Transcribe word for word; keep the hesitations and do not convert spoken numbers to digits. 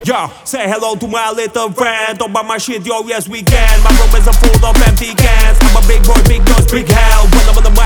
Yo, say hello to my little friend. Talk about my shit, yo, yes we can. My room is a full of empty cans. I'm a big boy, big guns, big hell. When I'm on the